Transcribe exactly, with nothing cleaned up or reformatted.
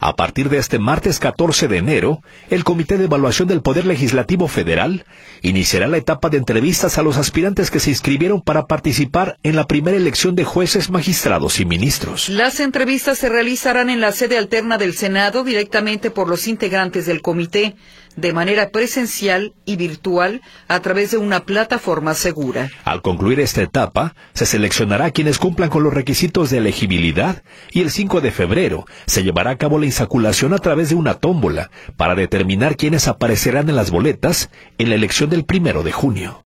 A partir de este martes catorce de enero, el Comité de Evaluación del Poder Legislativo Federal iniciará la etapa de entrevistas a los aspirantes que se inscribieron para participar en la primera elección de jueces, magistrados y ministros. Las entrevistas se realizarán en la sede alterna del Senado directamente por los integrantes del comité, de manera presencial y virtual a través de una plataforma segura. Al concluir esta etapa, se seleccionará a quienes cumplan con los requisitos de elegibilidad y el cinco de febrero se llevará a cabo la insaculación a través de una tómbola para determinar quiénes aparecerán en las boletas en la elección del primero de junio.